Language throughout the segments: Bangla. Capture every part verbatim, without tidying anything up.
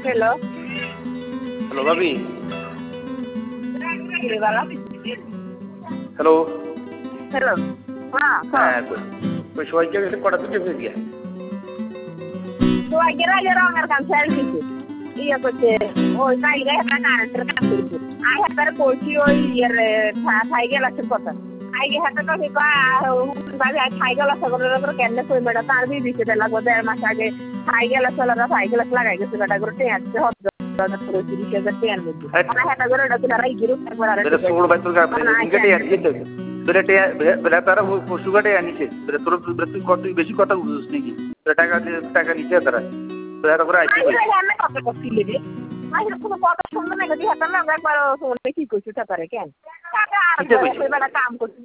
হ্যালো হ্যালো ভাবি হ্যালো হ্যালো হ্যাঁ হ্যাঁ ওই সবাই গেছে কটা থেকে ফেলে গিয়া তো আগের আগে রঙের কাম ছেড়ে দিছে ইয়ে করছে ওই কাইরে একটা কারেন্টের কাম করছে আই হাতারে করছি ওই ইয়ের থাই গেলাসের কথা আইগে হাতে তো কি বাজে থাই গেলাস করে কেন কই মেডা তার দিয়ে দিছে লাগবে দেড় মাস আগে থাই গেলাস চলারা থাই গেলাস লাগাই গেছে বেটা করে টেঁয়াচ্ছে হচ্ছে বেশি কথা বুঝছিস নাকি টাকা টাকা নিচে তারা তারপরে কি করছি তারপরে কেন কাম করছি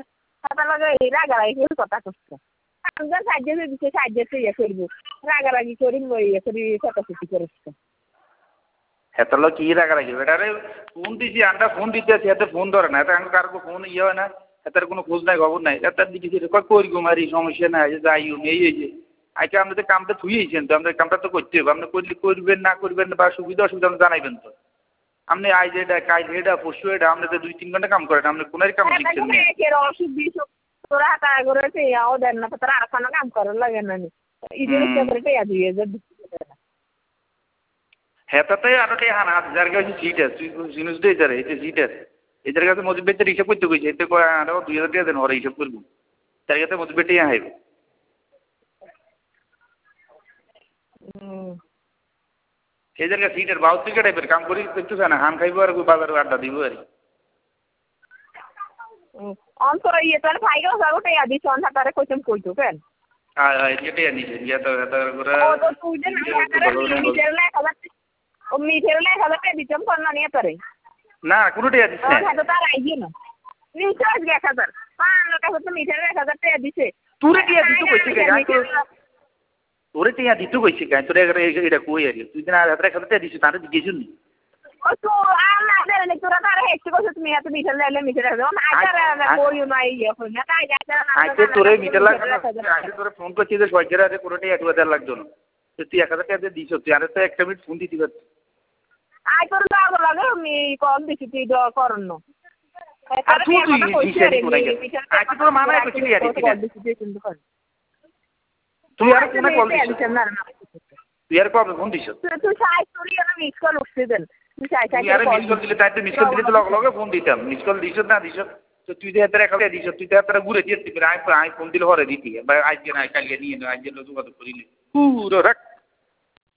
কথা করছে সাহায্য দিচ্ছে সাহায্য ইয়ে করবো রাগারাগি করি ইয়ে করি কথাচুটি করেছে হেতলো কি রাগারাগি বেটারে ফোন দিছি আন্ডা ফোন দিতে আছে হাতে ফোন ধরে না এটা কারো ফোন ইয়ে হয় না এটার কোনো খোঁজ নাই খবর নাই এটার দিকে কই গুমারি সমস্যা নাই যাই এই হয়েছে আজকে আমাদের কামটা থুইয়েছেন তো আমাদের কামটা তো করতে হবে আপনি করলে করবেন না করবেন বা সুবিধা অসুবিধা আপনি জানাইবেন তো আপনি আজ এটা কাজ এটা পরশু এটা আপনি তো দুই তিন ঘন্টা কাম করেন আপনি কোনের কাম শিখছেন না তোরা হাতা করে টেয়াও দেন না তোরা আর কোনো কাম করার লাগে না ইদের করে টেয়া দিয়ে হেতাতে আরো টেয়া হানা যার কাছে সিট আছে তুই জিনিস দিয়ে যারে এই যে সিট আছে এদের কাছে মজুবের হিসাব করতে কইছে এতে আরো দুই হাজার টাকা দেন ওরা হিসাব করবো তার কাছে মজুবের টেয়া হাইবে এই জায়গায় সিটের বাউ থেকে টাইপের কাম করি একটু না হান খাইবো আর বাজারে আড্ডা দিব আর অন্তর ইয়ে তাহলে ফাইগা যাবো টেয়া দিছ অন্ধা তারে কইছেন কইতো কেন হ্যাঁ হ্যাঁ এটা টেয়া নিছে ইয়া তো এটা করে ও তো তুই যে মিটার লাই খাবার ও মিটার লাই খাবার তে দিছম কোন না নিয়ে পারে না কোনো টেয়া দিছ না তো তার আইজি না নিউজ এক হাজার পাঁচ টাকা তো মিটার এক হাজার টেয়া দিছে তুই টেয়া দিছ কইছিস কেন তোরে টিয়া দিতে কইছি কেন তোরে এটা কই আর তুই দিন আর হাতে খাতে দিছিস তারে দিছিস নি ও তো আর না দেন তোরা তারে হেক্সি কইছিস তুমি এত মিটার লাইলে মিটার দাও না আইতারা কই নাই ইয়ে কই না তাই যাইতারা না আইতে তোরে মিটার লাগ আইতে তোরে ফোন করছিস যে সরকার আছে কোনটা এক হাজার লাগতো না তুই এক হাজার টাকা দিছিস তুই আর তো একটা মিনিট ফোন দিতে পারছিস আই তোর দাও লাগে আমি কল দিছি তুই দ করন আর তুই দিছিস কোরাই আইতে তোর মানায় কইছিস আর তুই আর কোনে কল দিছিস তুই আর কবে ফোন দিছ তুই চাই তুই আর মিস কল উঠতে দেন তুই চাই চাই আর মিস কল দিলে তাই তো মিস কল দিলে তো লগে লগে ফোন দিতাম মিস কল দিছ না দিছ তো তুই যে হাতে রাখা দিছ তুই তো হাতে ঘুরে দিতে আই আই ফোন দিলে হরে দিতি বা আজকে না কালকে নিয়ে আজকে লোক কত করিনি পুরো রাখ